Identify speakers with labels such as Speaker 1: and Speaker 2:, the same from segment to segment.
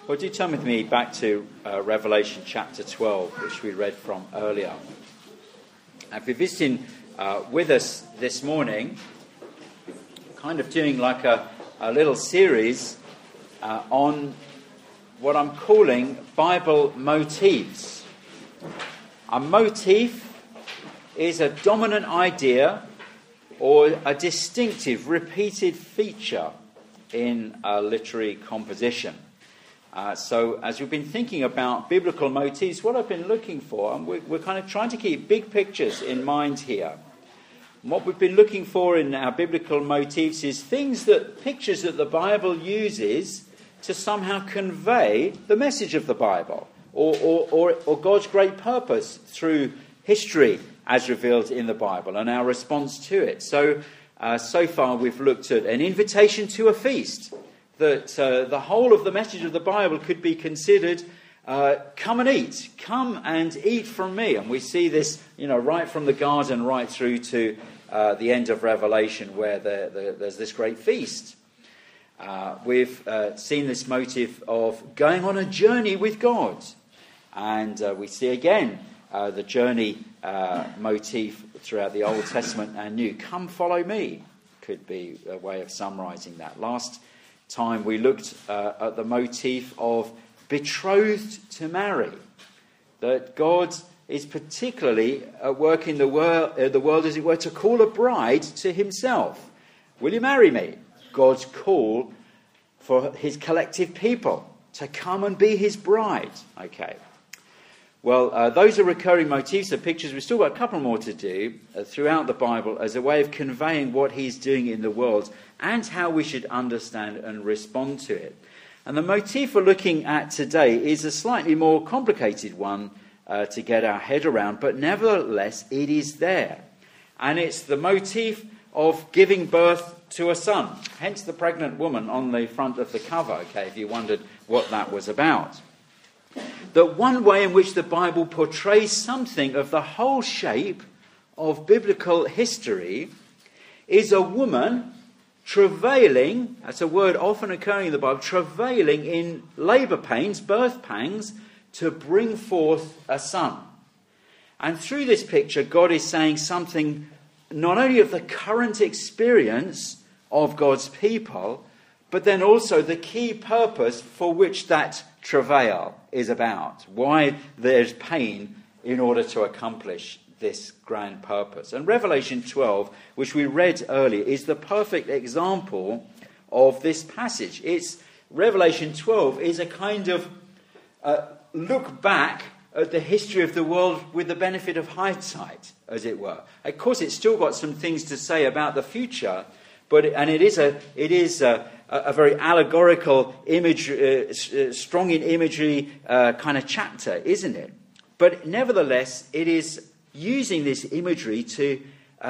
Speaker 1: Well, do turn with me back to Revelation chapter 12, which we read from earlier. If you're visiting with us this morning, kind of doing like a little series on what I'm calling Bible motifs. A motif is a dominant idea or a distinctive, repeated feature in a literary composition. So as we've been thinking about biblical motifs, what I've been looking for, and we're kind of trying to keep big pictures in mind here. And what we've been looking for in our biblical motifs is pictures that the Bible uses to somehow convey the message of the Bible, or God's great purpose through history as revealed in the Bible and our response to it. So far we've looked at an invitation to a feast, that the whole of the message of the Bible could be considered, come and eat from me. And we see this, right from the garden right through to the end of Revelation, where there's this great feast. We've seen this motive of going on a journey with God. And we see again the journey motif throughout the Old Testament and New. Come follow me could be a way of summarising that. Last time we looked at the motif of betrothed to marry, that God is particularly at work in the world, as it were, to call a bride to himself. Will you marry me? God's call for his collective people to come and be his bride. Okay. Well, those are recurring motifs, the pictures. We've still got a couple more to do throughout the Bible as a way of conveying what he's doing in the world and how we should understand and respond to it. And the motif we're looking at today is a slightly more complicated one to get our head around, but nevertheless it is there. And it's the motif of giving birth to a son, hence the pregnant woman on the front of the cover, okay, if you wondered what that was about. That one way in which the Bible portrays something of the whole shape of biblical history is a woman travailing, that's a word often occurring in the Bible, travailing in labour pains, birth pangs, to bring forth a son. And through this picture, God is saying something not only of the current experience of God's people, but then also the key purpose for which that travail is about. Why there's pain in order to accomplish this grand purpose. And Revelation 12, which we read earlier, is the perfect example of this passage. Revelation 12 is a kind of look back at the history of the world with the benefit of hindsight, as it were. Of course, it's still got some things to say about the future, and it is a very allegorical image, strong in imagery kind of chapter, isn't it? But nevertheless, it is using this imagery to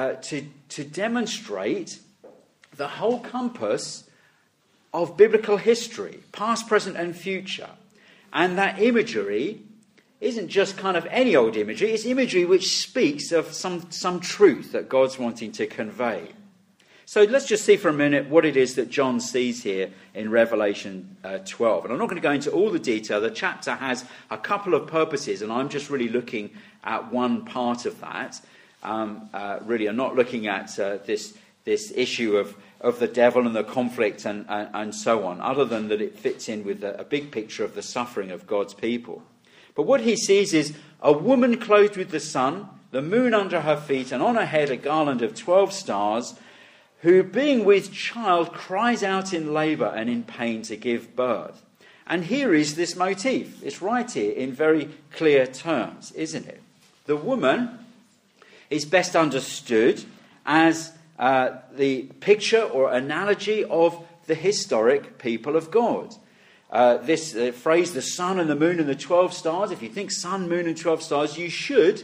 Speaker 1: demonstrate the whole compass of biblical history, past, present, and future. And that imagery isn't just kind of any old imagery; it's imagery which speaks of some truth that God's wanting to convey. So let's just see for a minute what it is that John sees here in Revelation 12. And I'm not going to go into all the detail. The chapter has a couple of purposes, and I'm just really looking at one part of that. Really, I'm not looking at this issue of the devil and the conflict and so on, other than that it fits in with a big picture of the suffering of God's people. But what he sees is a woman clothed with the sun, the moon under her feet, and on her head a garland of 12 stars, who, being with child, cries out in labour and in pain to give birth. And here is this motif. It's right here in very clear terms, isn't it? The woman is best understood as the picture or analogy of the historic people of God. This phrase, the sun and the moon and the 12 stars, if you think sun, moon and 12 stars, you should,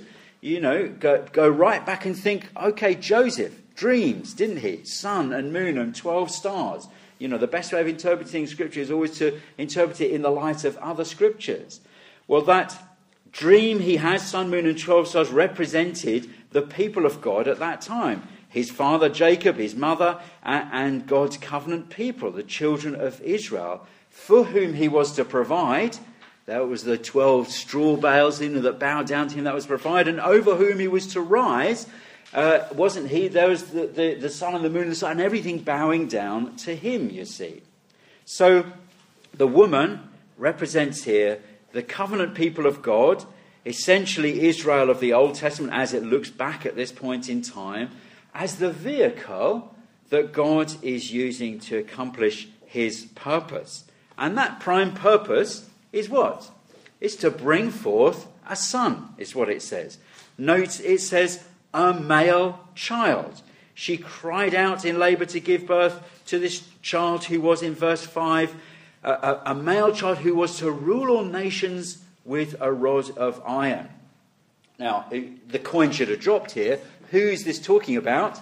Speaker 1: go right back and think, okay, Joseph, dreams, didn't he? Sun and moon and 12 stars. The best way of interpreting Scripture is always to interpret it in the light of other Scriptures. Well, that dream he has, sun, moon and 12 stars, represented the people of God at that time. His father Jacob, his mother, and God's covenant people, the children of Israel, for whom he was to provide. That was the 12 straw bales that bowed down to him that was provided, and over whom he was to rise. Wasn't he? There was the sun and the moon and the sun and everything bowing down to him, you see. So the woman represents here the covenant people of God, essentially Israel of the Old Testament as it looks back at this point in time, as the vehicle that God is using to accomplish his purpose. And that prime purpose is what? It's to bring forth a son, is what it says. Note it says a male child. She cried out in labour to give birth to this child who was in verse 5, a male child who was to rule all nations with a rod of iron. Now, the coin should have dropped here. Who is this talking about?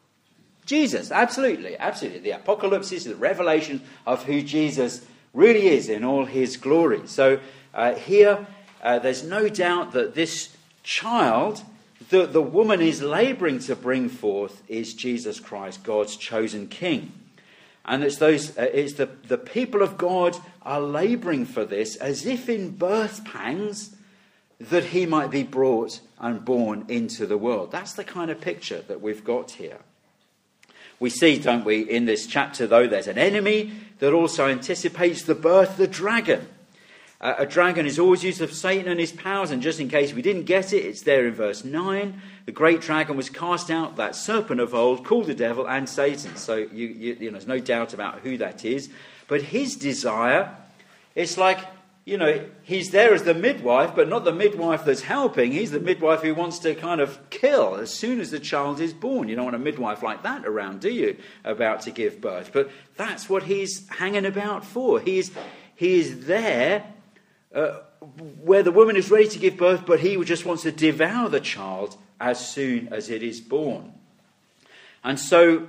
Speaker 1: Jesus, absolutely. The apocalypse is the revelation of who Jesus really is in all his glory. So here, there's no doubt that this child that the woman is labouring to bring forth is Jesus Christ, God's chosen King. And it's the people of God are labouring for this as if in birth pangs that he might be brought and born into the world. That's the kind of picture that we've got here. We see, don't we, in this chapter, though, there's an enemy that also anticipates the birth of the dragon. A dragon is always used of Satan and his powers, and just in case we didn't get it, it's there in verse 9. The great dragon was cast out, that serpent of old, called the devil and Satan. So you know, there's no doubt about who that is. But his desire, it's like, you know, he's there as the midwife, but not the midwife that's helping. He's the midwife who wants to kind of kill as soon as the child is born. You don't want a midwife like that around, do you, about to give birth? But that's what he's hanging about for. He is there where the woman is ready to give birth, but he just wants to devour the child as soon as it is born. And so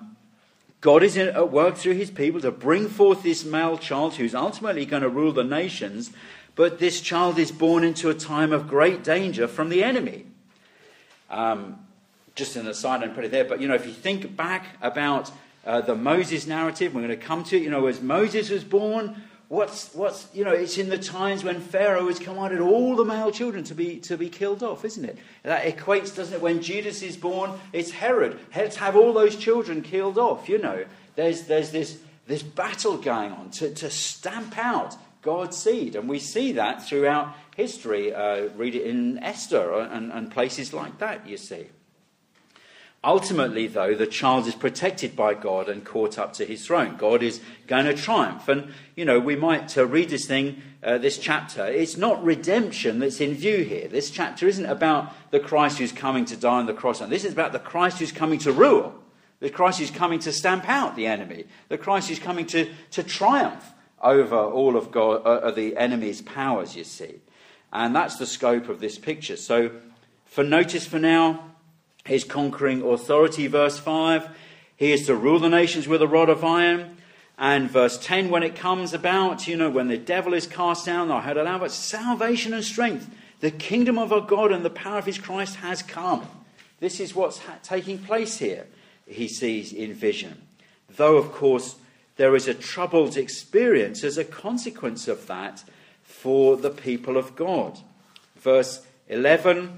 Speaker 1: God is at work through his people to bring forth this male child who's ultimately going to rule the nations, but this child is born into a time of great danger from the enemy. Just an aside, and put it there, but you know, if you think back about the Moses narrative, we're going to come to it, you know, as Moses was born, what's you know, it's in the times when Pharaoh has commanded all the male children to be killed off, isn't it? That equates, doesn't it? When Judas is born, it's Herod. Let's have all those children killed off. You know, there's this battle going on to stamp out God's seed, and we see that throughout history. Read it in Esther and places like that. You see. Ultimately, though, the child is protected by God and caught up to his throne. God is going to triumph. And, you know, we might read this chapter. It's not redemption that's in view here. This chapter isn't about the Christ who's coming to die on the cross. And this is about the Christ who's coming to rule. The Christ who's coming to stamp out the enemy. The Christ who's coming to triumph over all of God, the enemy's powers, you see. And that's the scope of this picture. So, for now, his conquering authority, verse 5. He is to rule the nations with a rod of iron. And verse 10, when it comes about, you know, when the devil is cast down, I heard aloud, but salvation and strength, the kingdom of our God and the power of his Christ has come. This is what's taking place here, he sees in vision. Though, of course, there is a troubled experience as a consequence of that for the people of God. Verse 11,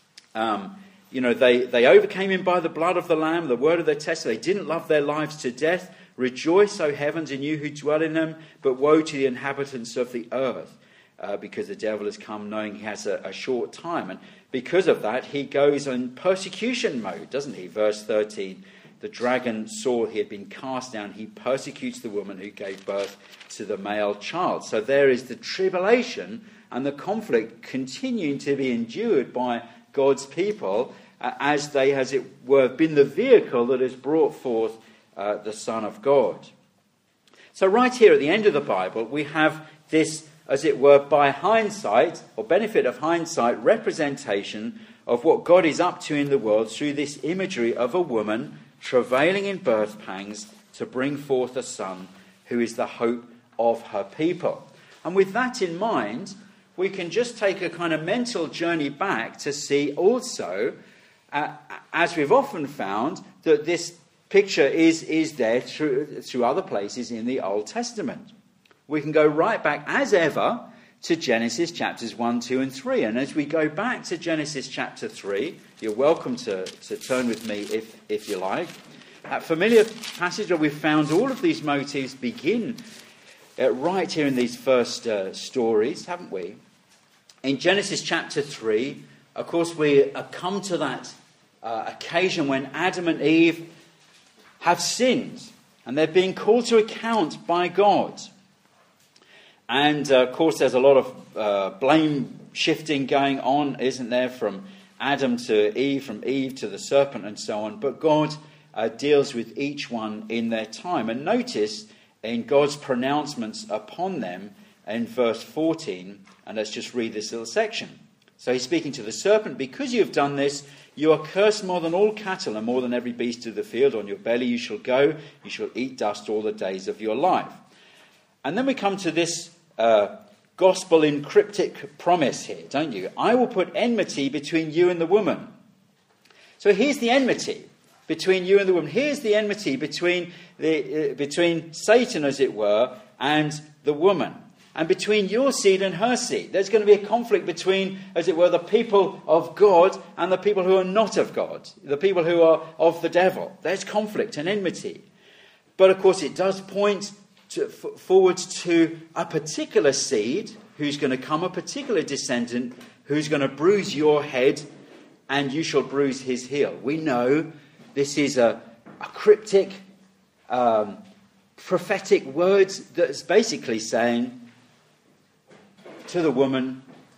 Speaker 1: you know, they overcame him by the blood of the Lamb, the word of their testimony. They didn't love their lives to death. Rejoice, O heavens, in you who dwell in them, but woe to the inhabitants of the earth, because the devil has come knowing he has a short time. And because of that, he goes in persecution mode, doesn't he? Verse 13, the dragon saw he had been cast down. He persecutes the woman who gave birth to the male child. So there is the tribulation and the conflict continuing to be endured by God's people, as they, as it were, been the vehicle that has brought forth the Son of God. So right here at the end of the Bible, we have this, as it were, by hindsight, or benefit of hindsight, representation of what God is up to in the world through this imagery of a woman travailing in birth pangs to bring forth a son who is the hope of her people. And with that in mind, we can just take a kind of mental journey back to see also, as we've often found, that this picture is there through other places in the Old Testament. we can go right back, as ever, to Genesis chapters 1, 2 and 3. And as we go back to Genesis chapter 3, you're welcome to turn with me if you like. That familiar passage where we've found all of these motives begin right here in these first stories, haven't we? In Genesis chapter 3, of course, we come to that occasion when Adam and Eve have sinned and they're being called to account by God. And, of course, there's a lot of blame shifting going on, isn't there, from Adam to Eve, from Eve to the serpent and so on. But God deals with each one in their time. And notice in God's pronouncements upon them in verse 14, and let's just read this little section. So he's speaking to the serpent, because you have done this, you are cursed more than all cattle and more than every beast of the field. On your belly you shall go, you shall eat dust all the days of your life. And then we come to this gospel in cryptic promise here, don't you? I will put enmity between you and the woman. So here's the enmity between you and the woman. Here's the enmity between Satan, as it were, and the woman. And between your seed and her seed. There's going to be a conflict between, as it were, the people of God and the people who are not of God. The people who are of the devil. There's conflict and enmity. But of course it does point forward to a particular seed who's going to come, a particular descendant who's going to bruise your head and you shall bruise his heel. We know this is a cryptic, prophetic words that's basically saying to the woman,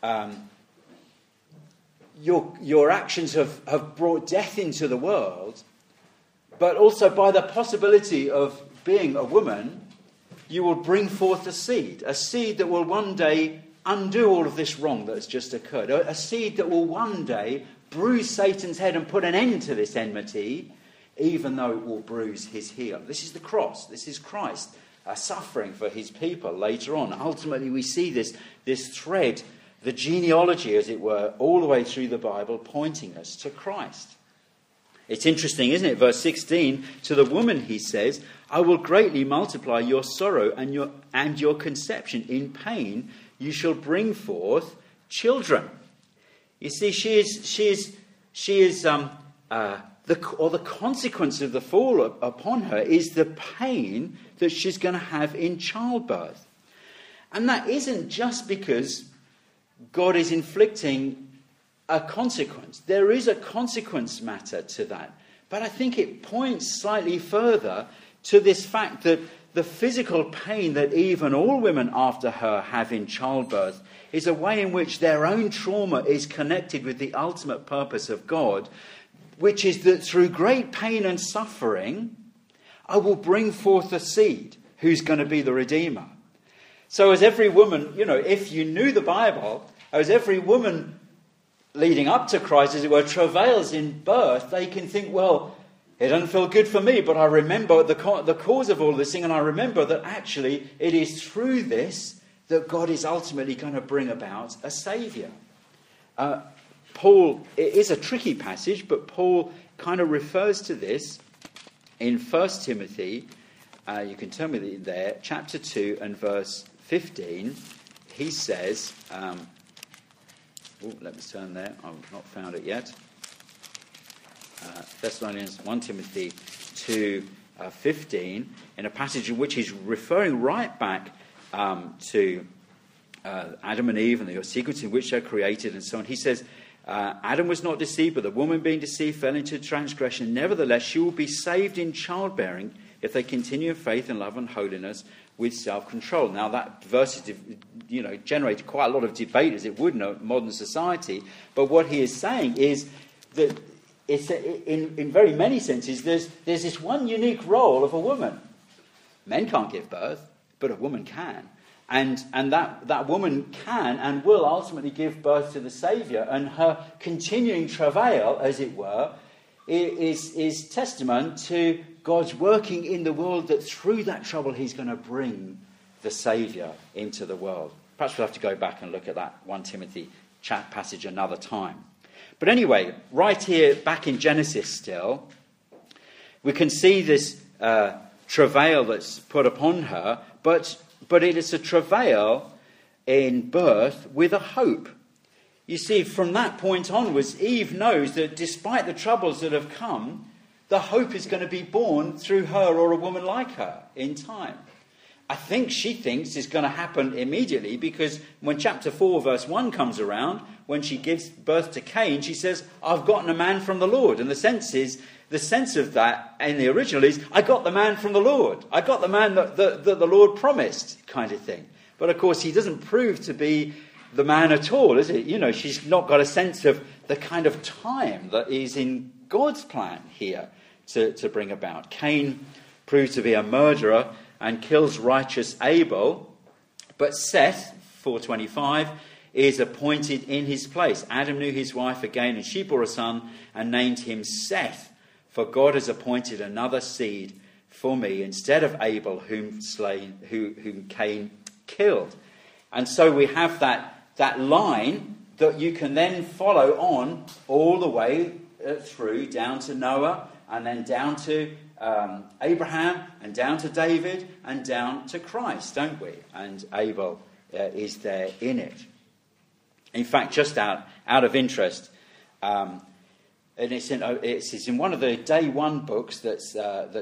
Speaker 1: your actions have brought death into the world, but also by the possibility of being a woman, you will bring forth a seed that will one day undo all of this wrong that has just occurred, a seed that will one day bruise Satan's head and put an end to this enmity, even though it will bruise his heel. This is the cross. This is Christ suffering for his people later on. Ultimately, we see this thread, the genealogy, as it were, all the way through the Bible, pointing us to Christ. It's interesting, isn't it? Verse 16, to the woman he says, I will greatly multiply your sorrow and your conception. In pain you shall bring forth children. You see, the consequence of the fall upon her is the pain that she's going to have in childbirth. And that isn't just because God is inflicting a consequence. There is a consequence matter to that. But I think it points slightly further to this fact that the physical pain that Eve and all women after her have in childbirth is a way in which their own trauma is connected with the ultimate purpose of God, which is that through great pain and suffering, I will bring forth a seed who's going to be the Redeemer. So as every woman, if you knew the Bible, as every woman leading up to Christ, as it were, travails in birth, they can think, well, it doesn't feel good for me, but I remember the cause of all this thing, and I remember that actually it is through this that God is ultimately going to bring about a Saviour. Paul, it is a tricky passage, but Paul kind of refers to this in 1 Timothy, you can turn with it there, chapter 2 and verse 15. He says, let me turn there, I've not found it yet. Thessalonians 1 Timothy 2:15, in a passage in which he's referring right back to Adam and Eve and the sequence in which they're created and so on. He says, Adam was not deceived, but the woman being deceived fell into transgression. Nevertheless, she will be saved in childbearing if they continue in faith and love and holiness with self-control. Now, that verse is, generated quite a lot of debate, as it would in modern society. But what he is saying is that it's in very many senses, there's this one unique role of a woman. Men can't give birth, but a woman can. And that woman can and will ultimately give birth to the Saviour, and her continuing travail, as it were, is testament to God's working in the world, that through that trouble he's going to bring the Saviour into the world. Perhaps we'll have to go back and look at that 1 Timothy passage another time. But anyway, right here, back in Genesis still, we can see this travail that's put upon her, but but it is a travail in birth with a hope. You see, from that point onwards, Eve knows that despite the troubles that have come, the hope is going to be born through her or a woman like her in time. I think she thinks it's going to happen immediately, because when chapter 4 verse 1 comes around, when she gives birth to Cain, she says, I've gotten a man from the Lord. And the sense of that in the original is, I got the man from the Lord. I got the man that the Lord promised, kind of thing. But of course, he doesn't prove to be the man at all, is it? You know, she's not got a sense of the kind of time that is in God's plan here to bring about. Cain proved to be a murderer and kills righteous Abel, but Seth, 4:25, is appointed in his place. Adam knew his wife again, and she bore a son and named him Seth, for God has appointed another seed for me instead of Abel, whom Cain killed. And so we have that line that you can then follow on all the way through down to Noah, and then down to Abraham, and down to David, and down to Christ, don't we? And Abel is there in it. In fact, just out of interest, and it's in one of the Day One books that's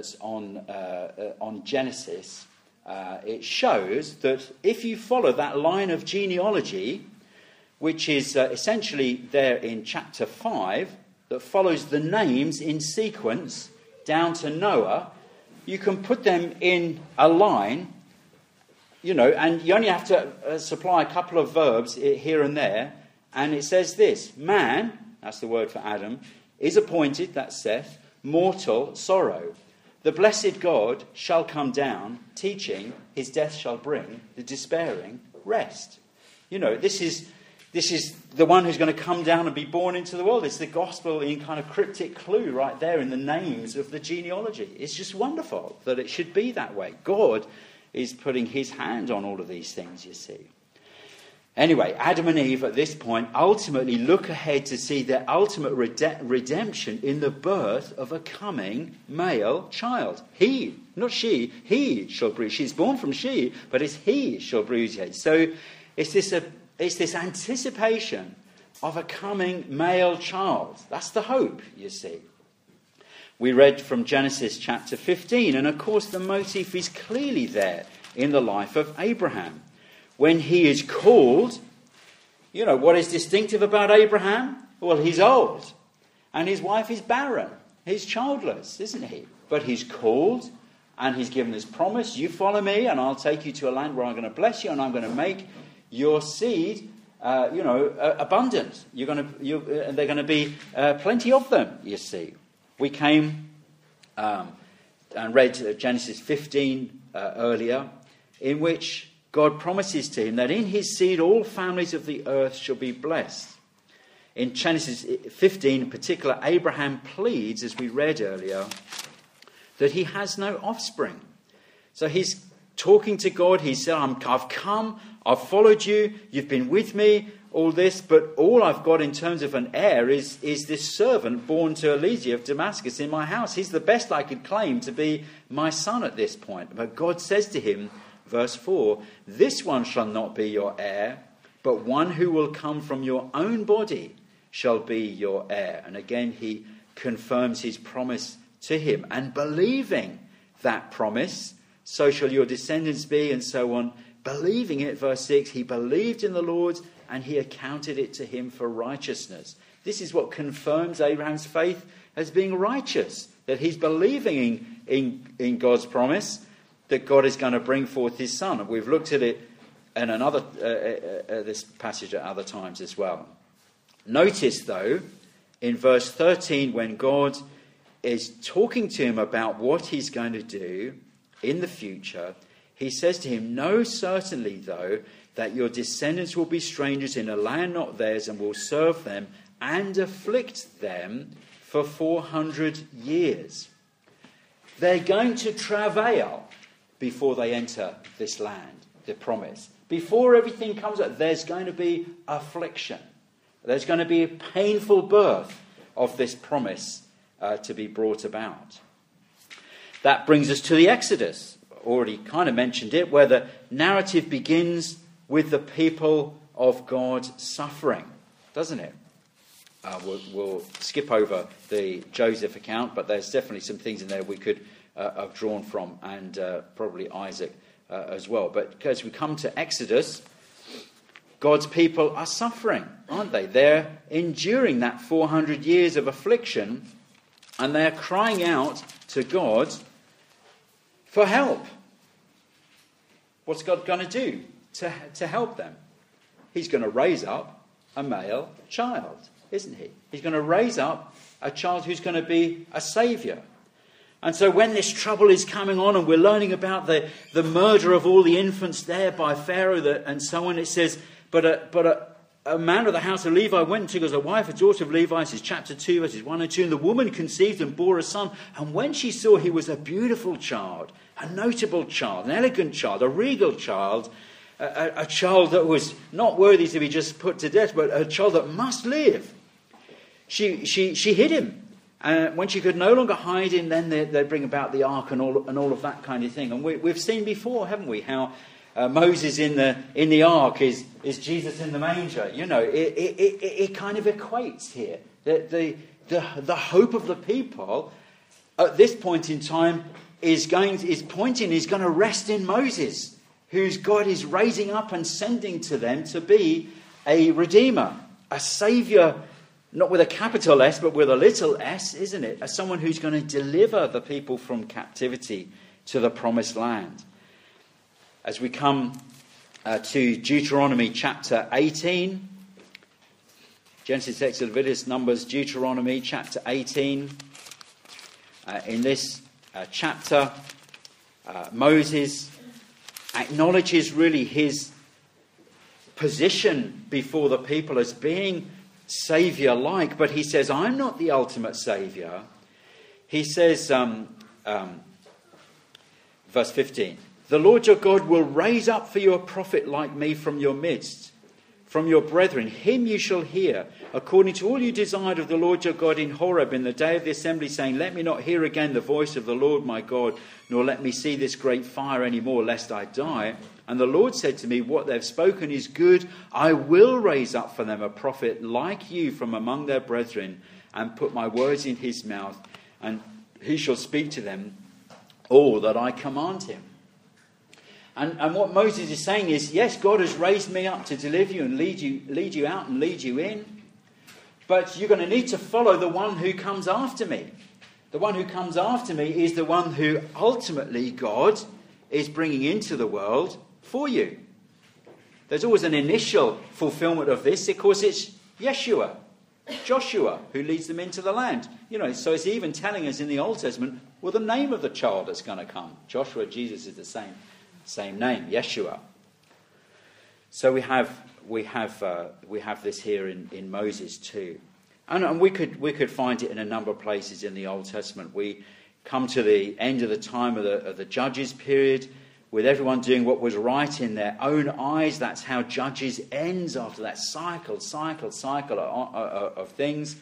Speaker 1: on Genesis. It shows that if you follow that line of genealogy, which is essentially there in chapter 5, that follows the names in sequence down to Noah, you can put them in a line, you know, and you only have to supply a couple of verbs here and there, and it says this: man, that's the word for Adam, is appointed, that's Seth, mortal sorrow. The blessed God shall come down, teaching, his death shall bring the despairing rest. You know, this is the one who's going to come down and be born into the world. It's the gospel in kind of cryptic clue right there in the names of the genealogy. It's just wonderful that it should be that way. God is putting his hand on all of these things, you see. Anyway, Adam and Eve at this point ultimately look ahead to see their ultimate redemption in the birth of a coming male child. He, not she, he shall bruise. She's born from she, but it's he shall bruise your head. So it's this anticipation of a coming male child. That's the hope, you see. We read from Genesis chapter 15, and of course the motif is clearly there in the life of Abraham. When he is called, you know, what is distinctive about Abraham? Well, he's old, and his wife is barren. He's childless, isn't he? But he's called, and he's given this promise: you follow me, and I'll take you to a land where I'm going to bless you, and I'm going to make your seed, abundant. And they're going to be plenty of them, you see. We came and read Genesis 15 earlier, in which God promises to him that in his seed all families of the earth shall be blessed. In Genesis 15 in particular, Abraham pleads, as we read earlier, that he has no offspring. So he's talking to God. He said, I've come, I've followed you, you've been with me, all this, but all I've got in terms of an heir is this servant born to Eliezer of Damascus in my house. He's the best I could claim to be my son at this point. But God says to him, verse 4, this one shall not be your heir, but one who will come from your own body shall be your heir. And again, he confirms his promise to him. And believing that promise, so shall your descendants be, and so on. Believing it, verse 6, he believed in the Lord, and he accounted it to him for righteousness. This is what confirms Abraham's faith as being righteous, that he's believing in God's promise that God is going to bring forth his son. We've looked at it in this passage at other times as well. Notice, though, in verse 13, when God is talking to him about what he's going to do in the future, he says to him, know certainly, though, that your descendants will be strangers in a land not theirs, and will serve them and afflict them for 400 years. They're going to travail before they enter this land, the promise. Before everything comes up, there's going to be affliction. There's going to be a painful birth of this promise to be brought about. That brings us to the Exodus. already kind of mentioned it, where the narrative begins with the people of God suffering, doesn't it? We'll skip over the Joseph account, but there's definitely some things in there we could have drawn from, and probably Isaac as well. But as we come to Exodus, God's people are suffering, aren't they? They're enduring that 400 years of affliction, and they're crying out to God for help. What's God going to do to help them? He's going to raise up a male child, isn't he? He's going to raise up a child who's going to be a saviour. And so when this trouble is coming on, and we're learning about the murder of all the infants there by Pharaoh and so on, it says, but a man of the house of Levi went and took as a wife a daughter of Levi. This is chapter 2, verses 1 and 2. And the woman conceived and bore a son. And when she saw he was a beautiful child, a notable child, an elegant child, a regal child, a child that was not worthy to be just put to death, but a child that must live, she hid him. And when she could no longer hide him, then they bring about the ark and all of that kind of thing. And we've seen before, haven't we, how Moses in the ark is Jesus in the manger. You know, it kind of equates here. The hope of the people at this point in time is going to rest in Moses, whose God is raising up and sending to them to be a redeemer, a saviour, not with a capital S, but with a little s, isn't it? As someone who's going to deliver the people from captivity to the promised land. As we come to Deuteronomy chapter 18, Genesis, Exodus, Leviticus, Numbers, Deuteronomy chapter 18. In this chapter, Moses acknowledges really his position before the people as being saviour-like, but he says, I'm not the ultimate saviour. He says, verse 15, the Lord your God will raise up for you a prophet like me from your midst, from your brethren. Him you shall hear, according to all you desired of the Lord your God in Horeb in the day of the assembly, saying, let me not hear again the voice of the Lord my God, nor let me see this great fire any more, lest I die. And the Lord said to me, what they've spoken is good. I will raise up for them a prophet like you from among their brethren, and put my words in his mouth, and he shall speak to them all that I command him. And what Moses is saying is, yes, God has raised me up to deliver you and lead you out and lead you in. But you're going to need to follow the one who comes after me. The one who comes after me is the one who ultimately God is bringing into the world for you. There's always an initial fulfillment of this. Of course, it's Yeshua, Joshua, who leads them into the land. You know, so it's even telling us in the Old Testament, well, the name of the child that's going to come. Joshua, Jesus is the same name, Yeshua. So we have this here in Moses too, and we could find it in a number of places in the Old Testament. We come to the end of the time of the Judges period, with everyone doing what was right in their own eyes. That's how Judges ends, after that cycle of things,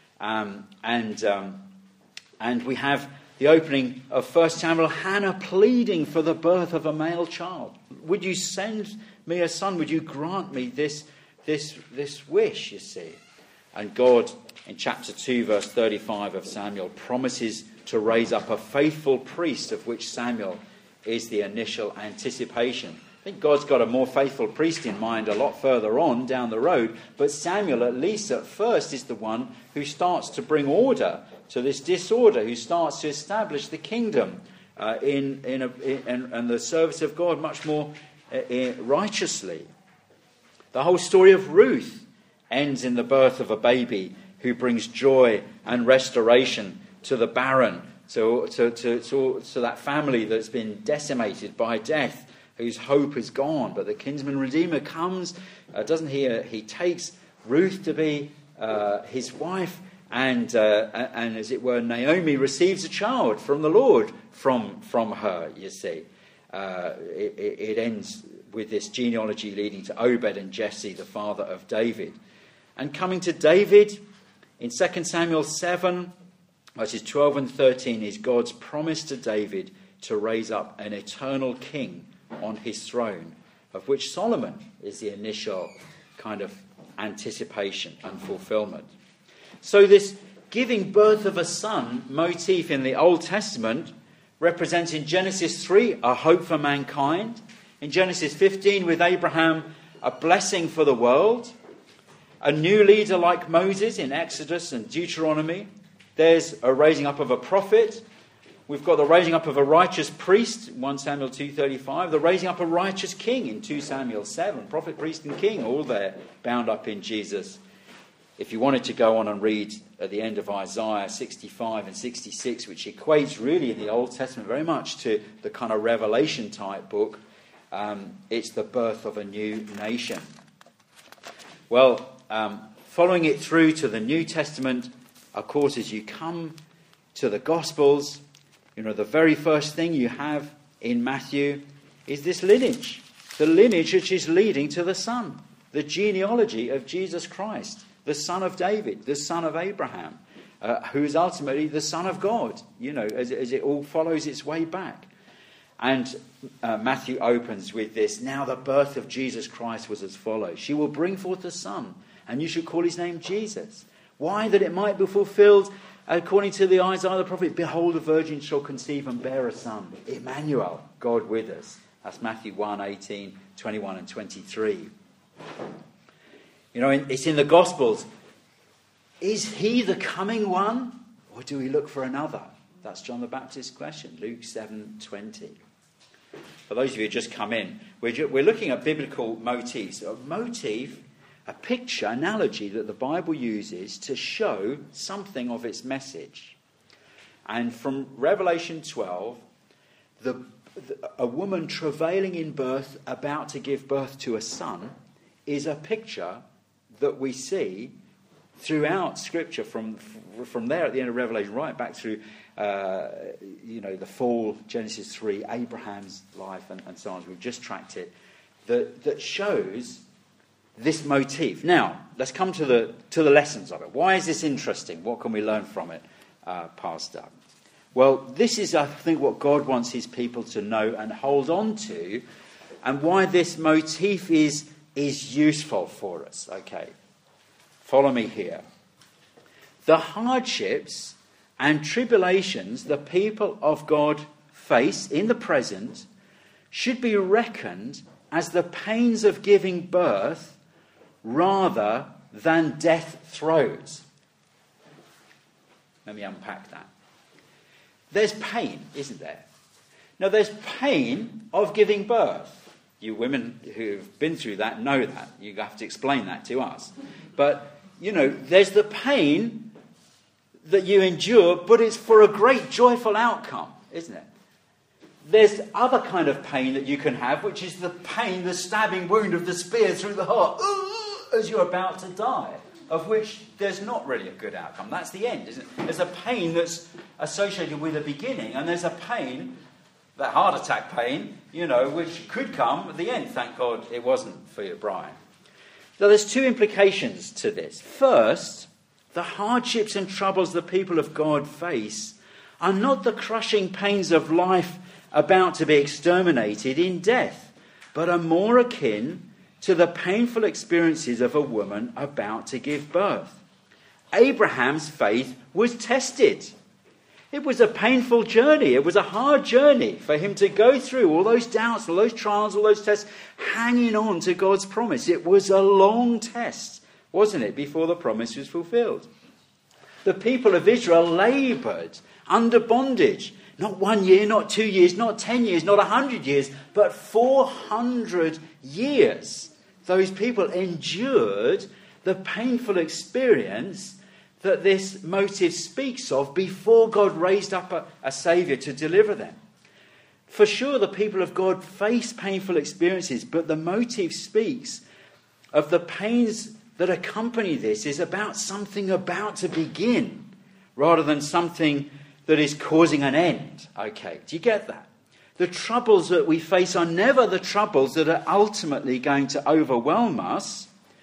Speaker 1: and we have the opening of 1 Samuel, Hannah pleading for the birth of a male child. Would you send me a son? Would you grant me this wish, you see? And God, in chapter 2, verse 35 of Samuel, promises to raise up a faithful priest, of which Samuel is the initial anticipation. I think God's got a more faithful priest in mind a lot further on down the road, but Samuel, at least at first, is the one who starts to bring order to this disorder, who starts to establish the kingdom in the service of God much more righteously. The whole story of Ruth ends in the birth of a baby who brings joy and restoration to the barren, to that family that's been decimated by death, whose hope is gone. But the kinsman redeemer comes, doesn't he? He takes Ruth to be his wife, and as it were, Naomi receives a child from the Lord from her. You see, it ends with this genealogy leading to Obed and Jesse, the father of David. And coming to David, in 2 Samuel 7, verses 12 and 13, is God's promise to David. to raise up an eternal king on his throne, of which Solomon is the initial kind of anticipation and fulfillment. So this giving birth of a son motif in the Old Testament represents in Genesis 3 a hope for mankind. In Genesis 15 with Abraham, a blessing for the world. A new leader like Moses in Exodus and Deuteronomy. There's a raising up of a prophet. We've got the raising up of a righteous priest, 1 Samuel 2:35. The raising up of a righteous king in 2 Samuel 7. Prophet, priest and king, all there bound up in Jesus. If you wanted to go on and read at the end of Isaiah 65 and 66, which equates really in the Old Testament very much to the kind of Revelation type book, it's the birth of a new nation. Well, following it through to the New Testament, of course, as you come to the Gospels, the very first thing you have in Matthew is this lineage. The lineage which is leading to the Son. The genealogy of Jesus Christ. The son of David, the son of Abraham, who is ultimately the Son of God, as it all follows its way back. And Matthew opens with this, now the birth of Jesus Christ was as follows. She will bring forth a son, and you shall call his name Jesus. Why? That it might be fulfilled according to the Isaiah the prophet, behold, a virgin shall conceive and bear a son. Emmanuel, God with us. That's Matthew 1:18, 21 and 23. It's in the Gospels. Is he the coming one, or do we look for another? That's John the Baptist's question, Luke 7:20. For those of you who just come in, we're looking at biblical motifs. A motif, a picture, analogy that the Bible uses to show something of its message. And from Revelation 12, a woman travailing in birth, about to give birth to a son, is a picture that we see throughout Scripture from there at the end of Revelation right back through the fall, Genesis 3, Abraham's life and so on. We've just tracked it. That shows this motif. Now, let's come to the lessons of it. Why is this interesting? What can we learn from it, Pastor? Well, this is, I think, what God wants his people to know and hold on to, and why this motif is useful for us. Okay, follow me here. The hardships and tribulations the people of God face in the present should be reckoned as the pains of giving birth rather than death throes. Let me unpack that. There's pain, isn't there? Now, there's pain of giving birth. You women who've been through that know that. You have to explain that to us. But, there's the pain that you endure, but it's for a great joyful outcome, isn't it? There's other kind of pain that you can have, which is the pain, the stabbing wound of the spear through the heart, as you're about to die, of which there's not really a good outcome. That's the end, isn't it? There's a pain that's associated with a beginning, and there's a pain, that heart attack pain, which could come at the end. Thank God it wasn't for you, Brian. So there's two implications to this. First, the hardships and troubles the people of God face are not the crushing pains of life about to be exterminated in death, but are more akin to the painful experiences of a woman about to give birth. Abraham's faith was tested. It was a painful journey. It was a hard journey for him to go through all those doubts, all those trials, all those tests, hanging on to God's promise. It was a long test, wasn't it, before the promise was fulfilled. The people of Israel laboured under bondage. Not 1 year, not 2 years, not 10 years, not 100 years, but 400 years. Those people endured the painful experience that this motive speaks of before God raised up a saviour to deliver them. For sure, the people of God face painful experiences, but the motive speaks of the pains that accompany this is about something about to begin rather than something that is causing an end. Okay, do you get that? The troubles that we face are never the troubles that are ultimately going to overwhelm us,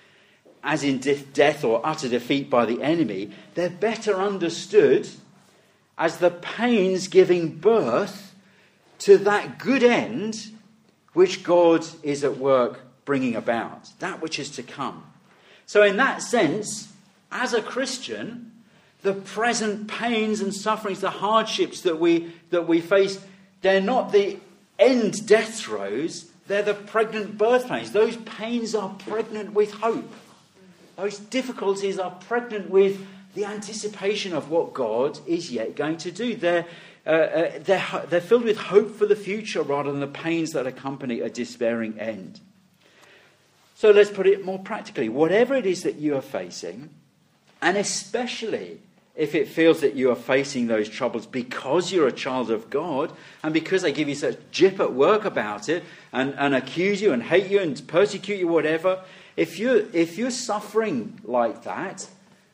Speaker 1: as in death or utter defeat by the enemy. They're better understood as the pains giving birth to that good end which God is at work bringing about, that which is to come. So in that sense, as a Christian, the present pains and sufferings, the hardships that we face, they're not the end death throes, they're the pregnant birth pains. Those pains are pregnant with hope. Those difficulties are pregnant with the anticipation of what God is yet going to do. They're filled with hope for the future rather than the pains that accompany a despairing end. So let's put it more practically. Whatever it is that you are facing, and especially if it feels that you are facing those troubles because you're a child of God and because they give you such jip at work about it and accuse you and hate you and persecute you, whatever, if you're suffering like that,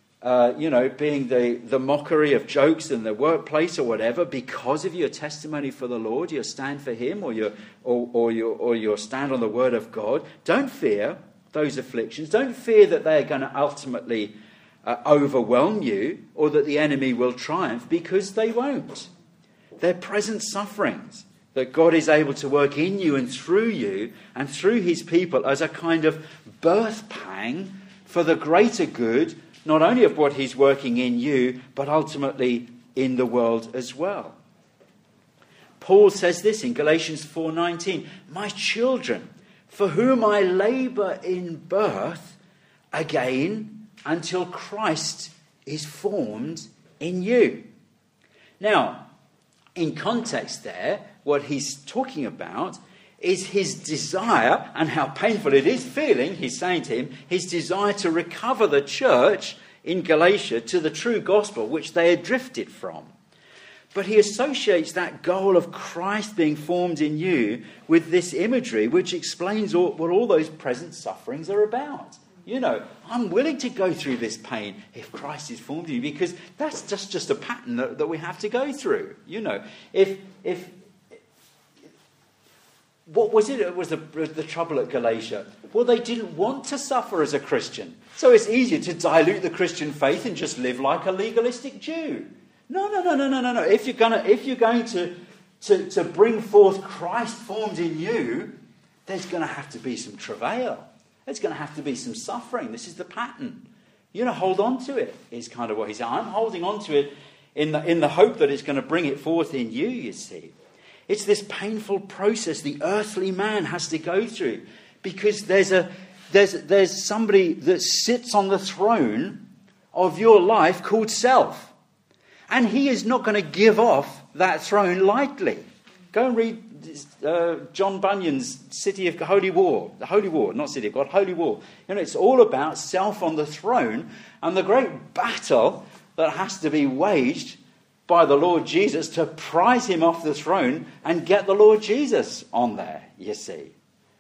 Speaker 1: being the mockery of jokes in the workplace or whatever, because of your testimony for the Lord, your stand for Him, or your stand on the Word of God, don't fear those afflictions. Don't fear that they are going to ultimately overwhelm you, or that the enemy will triumph, because they won't. They're present sufferings that God is able to work in you and through His people as a kind of birth pang for the greater good, not only of what He's working in you, but ultimately in the world as well. Paul says this in Galatians 4:19, "My children, for whom I labour in birth, again until Christ is formed in you." Now, in context there, what he's talking about is his desire, and how painful it is feeling, he's saying to him, his desire to recover the church in Galatia to the true gospel which they had drifted from. But he associates that goal of Christ being formed in you with this imagery which explains what all those present sufferings are about. I'm willing to go through this pain if Christ is formed in you, because that's just a pattern that we have to go through. If what was it? It was the trouble at Galatia. Well, they didn't want to suffer as a Christian. So it's easier to dilute the Christian faith and just live like a legalistic Jew. No. If you're going to bring forth Christ formed in you, there's going to have to be some travail. There's going to have to be some suffering. This is the pattern. Hold on to it, is kind of what he's saying. I'm holding on to it in the hope that it's going to bring it forth in you, you see. It's this painful process the earthly man has to go through, because there's somebody that sits on the throne of your life called self. And he is not going to give off that throne lightly. Go and read John Bunyan's City of Holy War. The Holy War, not City of God, Holy War. It's all about self on the throne and the great battle that has to be waged by the Lord Jesus to prise him off the throne and get the Lord Jesus on there, you see.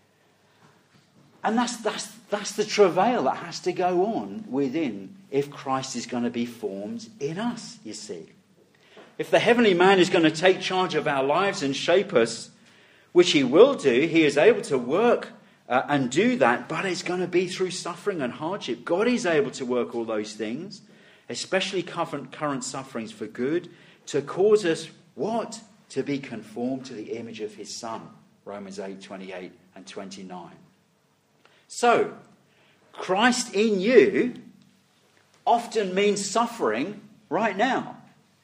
Speaker 1: And that's the travail that has to go on within if Christ is going to be formed in us, you see. If the heavenly man is going to take charge of our lives and shape us, which he will do, he is able to work and do that, but it's going to be through suffering and hardship. God is able to work all those things, especially current sufferings, for good, to cause us what? To be conformed to the image of his Son. Romans 8:28 and 29. So, Christ in you often means suffering right now.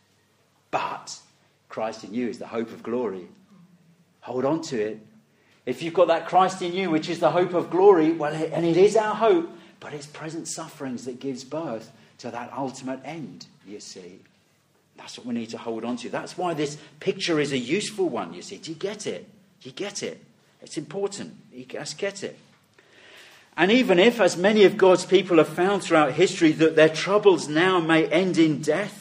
Speaker 1: But Christ in you is the hope of glory. Hold on to it. If you've got that Christ in you, which is the hope of glory, well, and it is our hope, but it's present sufferings that gives birth to that ultimate end, you see. That's what we need to hold on to. That's why this picture is a useful one, you see. Do you get it? You get it. It's important. You just get it. And even if, as many of God's people have found throughout history, that their troubles now may end in death,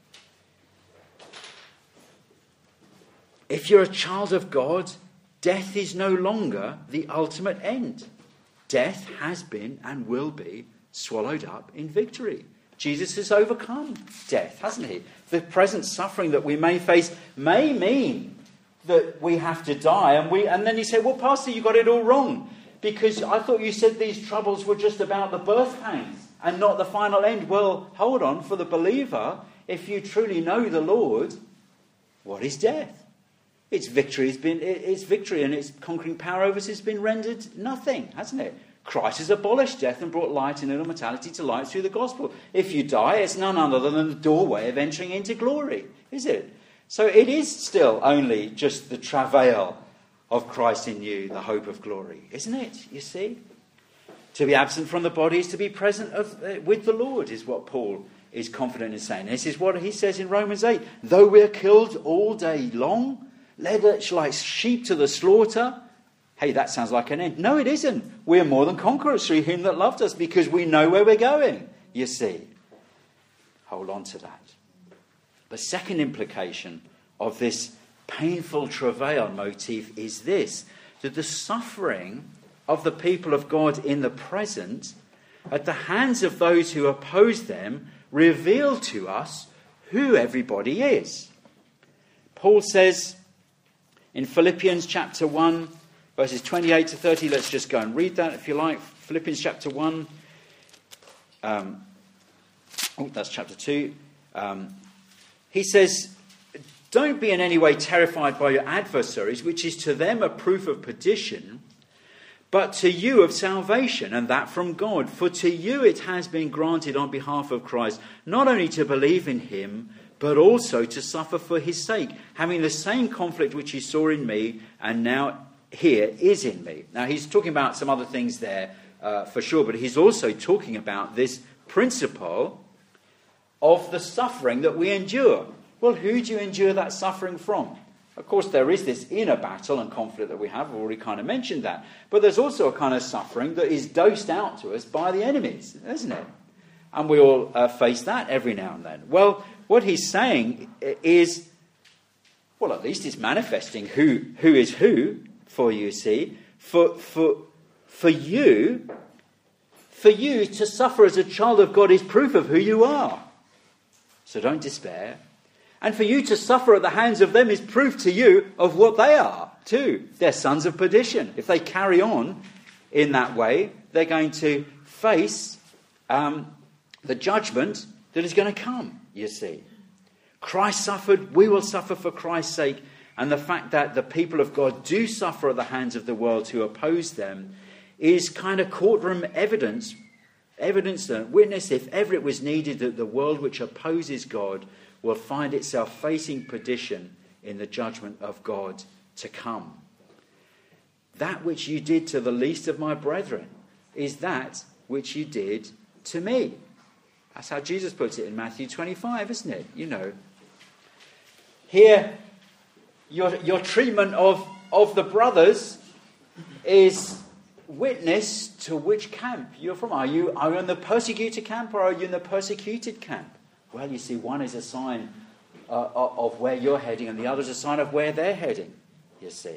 Speaker 1: if you're a child of God, death is no longer the ultimate end. Death has been and will be swallowed up in victory. Jesus has overcome death, hasn't he? The present suffering that we may face may mean that we have to die. And then you say, well, Pastor, you got it all wrong. Because I thought you said these troubles were just about the birth pangs and not the final end. Well, hold on. For the believer, if you truly know the Lord, what is death? its victory and its conquering power over us has been rendered nothing, hasn't it? Christ has abolished death and brought light and immortality to light through the gospel. If you die, it's none other than the doorway of entering into glory, is it? So it is still only just the travail of Christ in you, the hope of glory, isn't it? You see? To be absent from the body is to be present with the Lord, is what Paul is confident in saying. This is what he says in Romans 8. Though we're killed all day long, led like sheep to the slaughter. Hey, that sounds like an end. No, it isn't. We're more than conquerors through him that loved us, because we know where we're going, you see. Hold on to that. The second implication of this painful travail motif is this, that the suffering of the people of God in the present at the hands of those who oppose them reveal to us who everybody is. Paul says in Philippians chapter 1, verses 28 to 30, let's just go and read that if you like. Philippians chapter 1. That's chapter 2. He says, don't be in any way terrified by your adversaries, which is to them a proof of perdition, but to you of salvation, and that from God. For to you it has been granted on behalf of Christ, not only to believe in him, but also to suffer for his sake, having the same conflict which he saw in me, and now here is in me. Now he's talking about some other things there for sure, but he's also talking about this principle of the suffering that we endure. Well, who do you endure that suffering from? Of course, there is this inner battle and conflict that we have. I've already kind of mentioned that. But there's also a kind of suffering that is dosed out to us by the enemies, isn't it? And we all face that every now and then. Well, what he's saying is, well, at least it's manifesting who is who for you, see. For you to suffer as a child of God is proof of who you are. So don't despair. And for you to suffer at the hands of them is proof to you of what they are too. They're sons of perdition. If they carry on in that way, they're going to face the judgment that is going to come, you see. Christ suffered, we will suffer for Christ's sake. And the fact that the people of God do suffer at the hands of the world who oppose them is kind of courtroom evidence and witness, if ever it was needed, that the world which opposes God will find itself facing perdition in the judgment of God to come. That which you did to the least of my brethren is that which you did to me. That's how Jesus puts it in Matthew 25, isn't it? You know. Here, your treatment of the brothers is witness to which camp you're from. Are you in the persecuted camp, or are you in the persecuted camp? Well, you see, one is a sign of where you're heading, and the other is a sign of where they're heading, you see.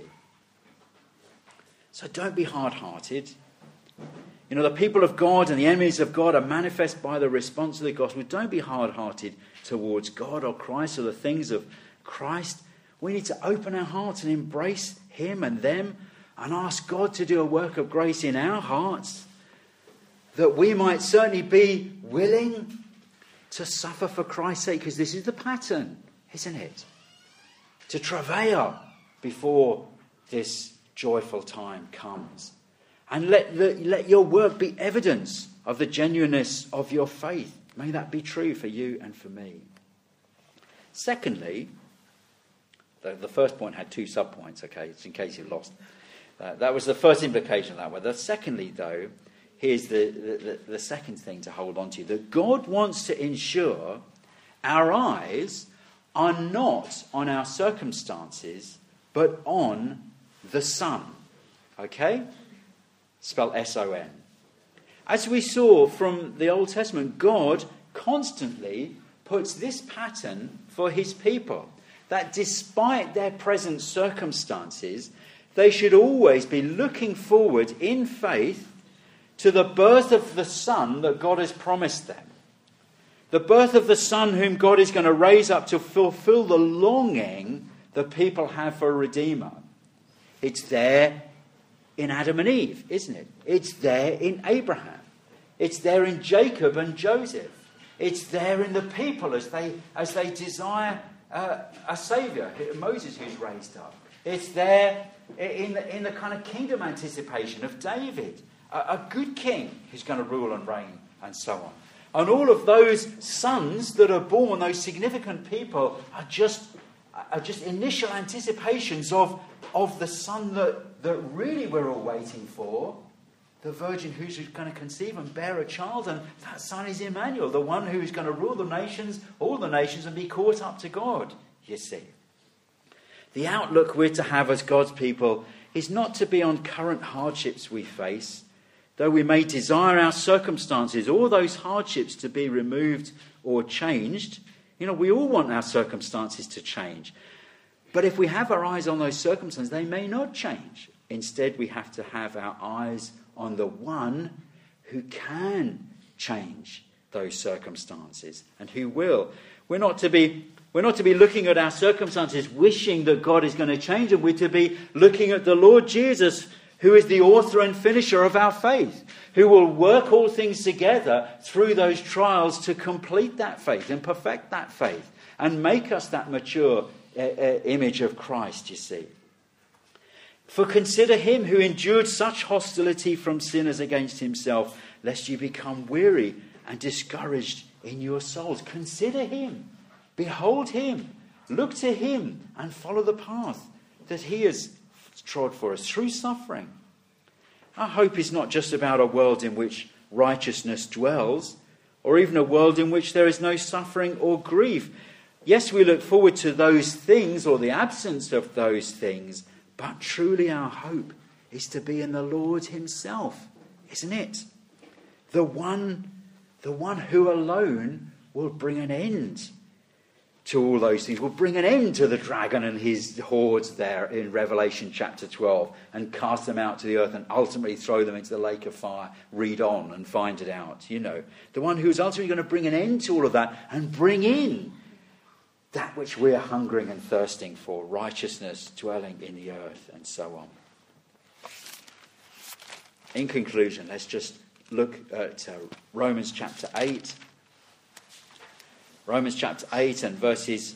Speaker 1: So don't be hard-hearted. You know, the people of God and the enemies of God are manifest by the response to the gospel. Don't be hard-hearted towards God or Christ or the things of Christ. We need to open our hearts and embrace him and them and ask God to do a work of grace in our hearts, that we might certainly be willing to suffer for Christ's sake, because this is the pattern, isn't it? To travail before this joyful time comes. And let your work be evidence of the genuineness of your faith. May that be true for you and for me. Secondly, the first point had two sub-points, okay, it's in case you lost. That was the first implication of that one. Secondly, though, here's the second thing to hold on to. That God wants to ensure our eyes are not on our circumstances, but on the Son. Okay? Spelled S-O-N. As we saw from the Old Testament, God constantly puts this pattern for his people. That despite their present circumstances, they should always be looking forward in faith to the birth of the Son that God has promised them. The birth of the Son whom God is going to raise up to fulfill the longing the people have for a Redeemer. It's there in Adam and Eve, isn't it? It's there in Abraham. It's there in Jacob and Joseph. It's there in the people as they desire a Saviour, Moses who's raised up. It's there in the kind of kingdom anticipation of David. A good king who's going to rule and reign and so on. And all of those sons that are born, those significant people, are just initial anticipations of the son that really we're all waiting for. The virgin who's going to conceive and bear a child, and that son is Emmanuel, the one who is going to rule the nations, all the nations, and be caught up to God, you see. The outlook we're to have as God's people is not to be on current hardships we face, though we may desire our circumstances, all those hardships, to be removed or changed. We all want our circumstances to change. But if we have our eyes on those circumstances, they may not change. Instead, we have to have our eyes on the one who can change those circumstances and who will. We're not to be looking at our circumstances wishing that God is going to change them. We're to be looking at the Lord Jesus, who is the author and finisher of our faith, who will work all things together through those trials to complete that faith and perfect that faith and make us that mature image of Christ, you see. For consider him who endured such hostility from sinners against himself, lest you become weary and discouraged in your souls. Consider him. Behold him. Look to him and follow the path that he has trod for us through suffering. Our hope is not just about a world in which righteousness dwells, or even a world in which there is no suffering or grief. Yes, we look forward to those things or the absence of those things, but truly our hope is to be in the Lord himself, isn't it? The one who alone will bring an end to all those things, will bring an end to the dragon and his hordes there in Revelation chapter 12 and cast them out to the earth and ultimately throw them into the lake of fire. Read on and find it out, The one who's ultimately going to bring an end to all of that and bring in that which we're hungering and thirsting for, righteousness dwelling in the earth and so on. In conclusion, let's just look at Romans chapter 8. Romans chapter 8 and verses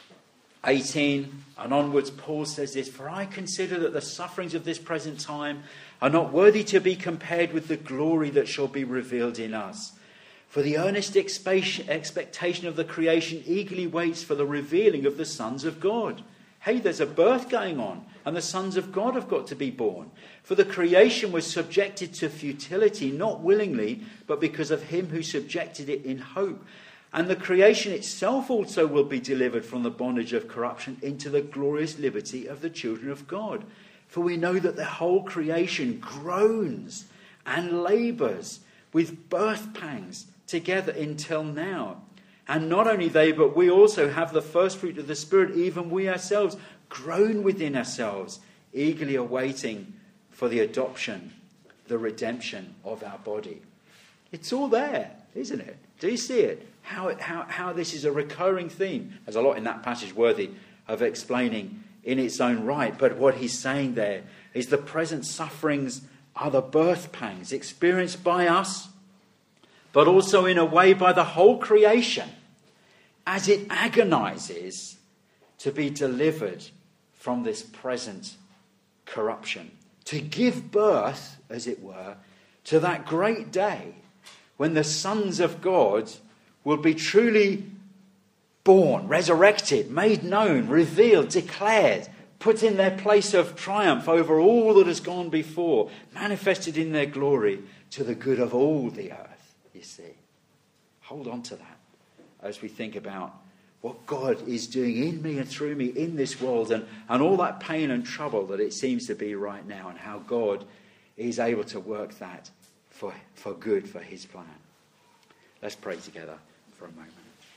Speaker 1: 18 and onwards, Paul says this: For I consider that the sufferings of this present time are not worthy to be compared with the glory that shall be revealed in us. For the earnest expectation of the creation eagerly waits for the revealing of the sons of God. Hey, there's a birth going on, and the sons of God have got to be born. For the creation was subjected to futility, not willingly, but because of him who subjected it in hope. And the creation itself also will be delivered from the bondage of corruption into the glorious liberty of the children of God. For we know that the whole creation groans and labours with birth pangs together until now. And not only they, but we also have the first fruit of the Spirit, even we ourselves, groan within ourselves, eagerly awaiting for the adoption, the redemption of our body. It's all there, isn't it? Do you see it? How this is a recurring theme. There's a lot in that passage worthy of explaining in its own right. But what he's saying there is the present sufferings are the birth pangs experienced by us, but also in a way by the whole creation, as it agonizes to be delivered from this present corruption, to give birth, as it were, to that great day when the sons of God will be truly born, resurrected, made known, revealed, declared, put in their place of triumph over all that has gone before, manifested in their glory to the good of all the earth, you see. Hold on to that as we think about what God is doing in me and through me in this world, and all that pain and trouble that it seems to be right now, and how God is able to work that for good, for his plan. Let's pray together for a moment.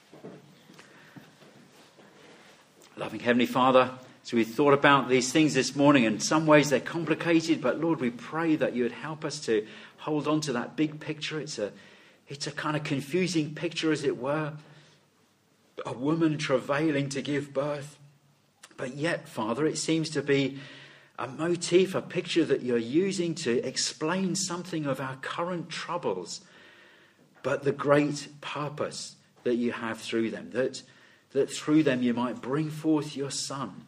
Speaker 1: Loving Heavenly Father, so we thought about these things this morning. In some ways they're complicated, but Lord, we pray that you would help us to hold on to that big picture. It's a kind of confusing picture, as it were. A woman travailing to give birth. But yet, Father, it seems to be a motif, a picture that you're using to explain something of our current troubles, but the great purpose that you have through them, that through them you might bring forth your Son,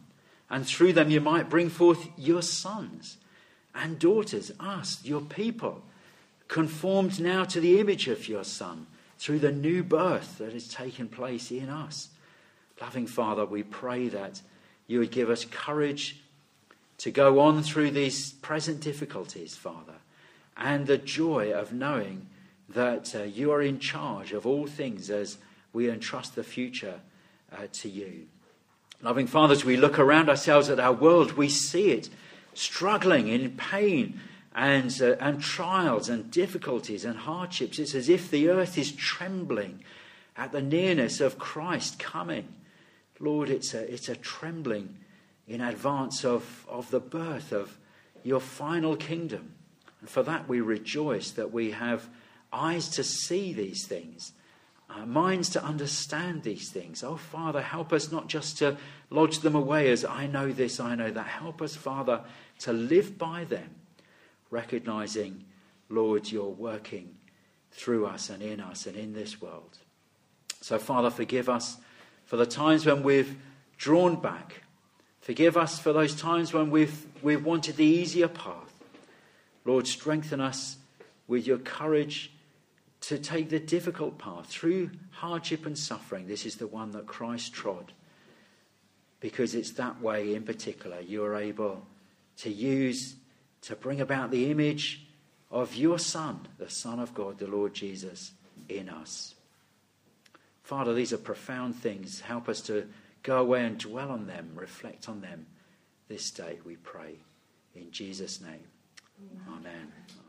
Speaker 1: and through them you might bring forth your sons and daughters, us, your people, conformed now to the image of your Son, through the new birth that has taken place in us. Loving Father, we pray that you would give us courage to go on through these present difficulties, Father, and the joy of knowing that you are in charge of all things as we entrust the future to you. Loving Father, as we look around ourselves at our world, we see it struggling in pain and trials and difficulties and hardships. It's as if the earth is trembling at the nearness of Christ coming. Lord, it's a trembling in advance of the birth of your final kingdom. And for that we rejoice that we have eyes to see these things, minds to understand these things. Oh, Father, help us not just to lodge them away as I know this, I know that. Help us, Father, to live by them, recognizing, Lord, you're working through us and in this world. So, Father, forgive us for the times when we've drawn back. Forgive us for those times when we've wanted the easier path. Lord, strengthen us with your courage to take the difficult path through hardship and suffering. This is the one that Christ trod, because it's that way in particular you are able to use to bring about the image of your Son, the Son of God, the Lord Jesus, in us. Father, these are profound things. Help us to go away and dwell on them, reflect on them this day, we pray. In Jesus' name, amen.